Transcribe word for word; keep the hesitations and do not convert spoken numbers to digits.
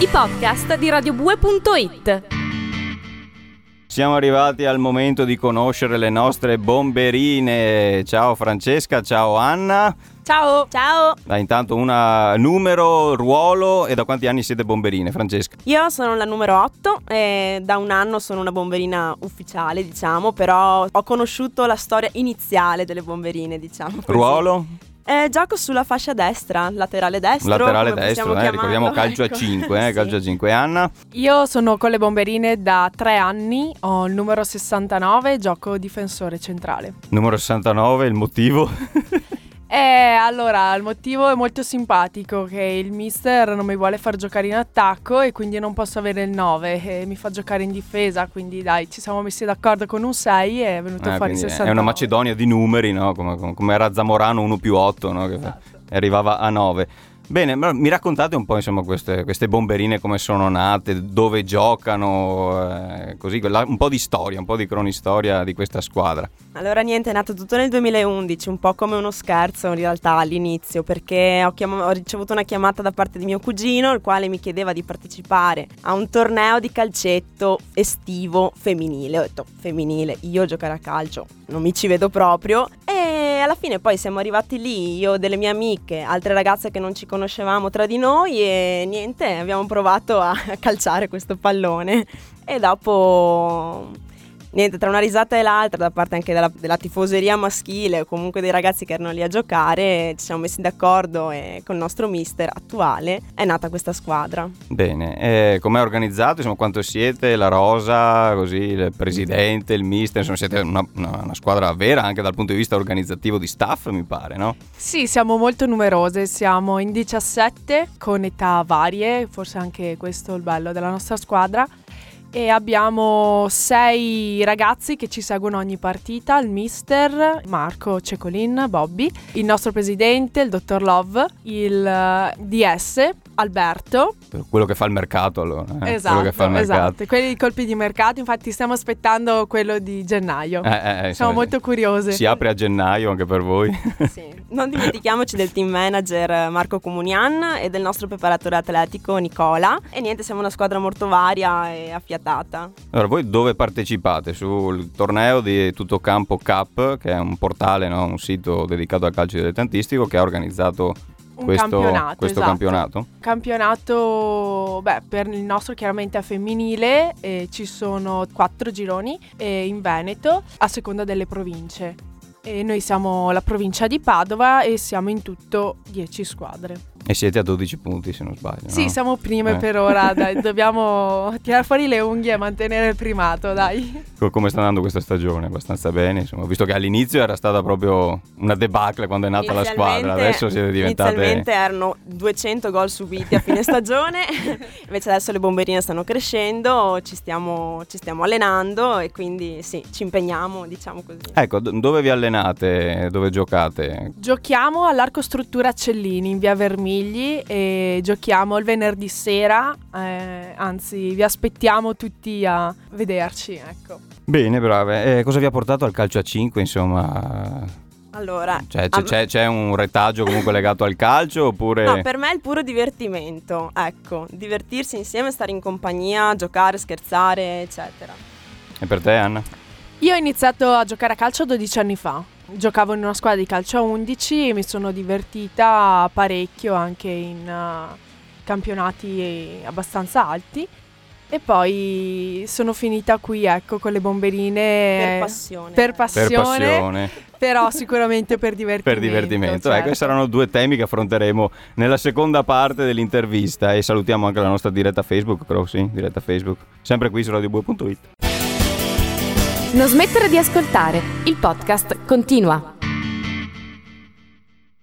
i podcast di radiobue punto it. Siamo arrivati al momento di conoscere le nostre bomberine. Ciao Francesca, ciao Anna. Ciao. Ciao. Dai, intanto una numero, ruolo e da quanti anni siete bomberine, Francesca? Io sono la numero otto e da un anno sono una bomberina ufficiale, diciamo, però ho conosciuto la storia iniziale delle bomberine, diciamo così. Ruolo? Eh, gioco sulla fascia destra, laterale destro. Laterale come destro, eh, ricordiamo calcio ecco. a cinque, eh, Sì. calcio a cinque. Anna? Io sono con le bomberine da tre anni, ho il numero sessantanove, gioco difensore centrale. Numero sessantanove, il motivo? E allora, il motivo è molto simpatico, che il mister non mi vuole far giocare in attacco e quindi non posso avere il nove e mi fa giocare in difesa, quindi dai, ci siamo messi d'accordo con un sei e è venuto Eh, fuori quindi sessantanove. è una Macedonia di numeri, no? Come, come era Zamorano uno più otto, no? Che Esatto. arrivava a nove. Bene, ma mi raccontate un po', insomma, queste, queste bomberine, come sono nate, dove giocano, eh, così, la- un po' di storia, un po' di cronistoria di questa squadra. Allora niente, è nato tutto nel duemilaundici, un po' come uno scherzo in realtà all'inizio, perché ho, chiam- ho ricevuto una chiamata da parte di mio cugino, il quale mi chiedeva di partecipare a un torneo di calcetto estivo femminile. Ho detto, femminile, io giocare a calcio non mi ci vedo proprio. E alla fine poi siamo arrivati lì, io, delle mie amiche, altre ragazze che non ci conoscevamo tra di noi e niente, abbiamo provato a calciare questo pallone e dopo... Niente, tra una risata e l'altra, da parte anche della, della tifoseria maschile o comunque dei ragazzi che erano lì a giocare, ci siamo messi d'accordo e con il nostro mister attuale è nata questa squadra. Bene, e com'è organizzato? Insomma, quanto siete? La rosa, così, il presidente, il mister, insomma, siete una, una, una squadra vera anche dal punto di vista organizzativo di staff, mi pare, no? Sì, siamo molto numerose, siamo in diciassette con età varie, forse anche questo è il bello della nostra squadra. E abbiamo sei ragazzi che ci seguono ogni partita, il mister, Marco Cecolin, Bobby, il nostro presidente, il dottor Love, il uh, D S, Alberto. Quello che fa il mercato, allora. Eh? Esatto, quello che fa il mercato. esatto. Quelli colpi di mercato, infatti stiamo aspettando quello di gennaio. Eh, eh, eh, Siamo insomma, molto curiose. Si apre a gennaio anche per voi. Sì. Non dimentichiamoci del team manager Marco Comunian e del nostro preparatore atletico Nicola. E niente, siamo una squadra molto varia e affiatata. Allora, voi dove partecipate? Sul torneo di Tuttocampo Cup, che è un portale, no? Un sito dedicato al calcio dilettantistico che ha organizzato Un questo campionato, questo esatto. campionato? Campionato, beh, per il nostro chiaramente è femminile, e ci sono quattro gironi eh, in Veneto a seconda delle province. E noi siamo la provincia di Padova e siamo in tutto dieci squadre. E siete a dodici punti, se non sbaglio. Sì, no? siamo prime Eh. per ora, dai, dobbiamo tirare fuori le unghie e mantenere il primato, dai. Co- Come sta andando questa stagione? Abbastanza bene, insomma, visto che all'inizio era stata proprio una debacle quando è nata la squadra, adesso siete diventate... Inizialmente erano duecento gol subiti a fine stagione, invece adesso le bomberine stanno crescendo, ci stiamo, ci stiamo allenando e quindi sì, ci impegniamo, diciamo così. Ecco, do- dove vi allenate? Dove giocate? Giochiamo all'Arco Struttura Cellini in via Vermigli e giochiamo il venerdì sera, eh, anzi vi aspettiamo tutti a vederci, ecco. Bene, brave. E cosa vi ha portato al calcio a cinque, insomma? Allora, Cioè, a c'è, me- c'è, c'è un retaggio comunque legato al calcio oppure... no, per me è il puro divertimento, ecco, divertirsi insieme, stare in compagnia, giocare, scherzare, eccetera. E per te, Anna? Io ho iniziato a giocare a calcio dodici anni fa. Giocavo in una squadra di calcio a undici e mi sono divertita parecchio anche in uh, campionati abbastanza alti. E poi sono finita qui, ecco, con le bomberine. Per passione. Per passione. Per passione. Però sicuramente per divertimento. Per divertimento, certo. ecco, saranno due temi che affronteremo nella seconda parte dell'intervista e salutiamo anche la nostra diretta Facebook, però sì, diretta Facebook, sempre qui su radiobue punto it. Non smettere di ascoltare, il podcast continua.